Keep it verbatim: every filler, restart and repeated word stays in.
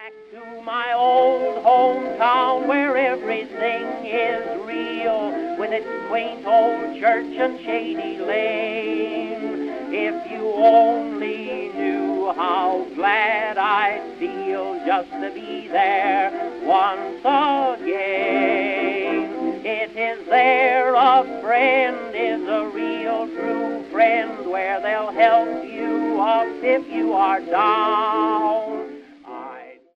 Back to my old hometown where everything is real, with its quaint old church and shady lane. If you only knew how glad I'd feel just to be there once again. It is there a friend is a real true friend, where they'll help you up if you are down.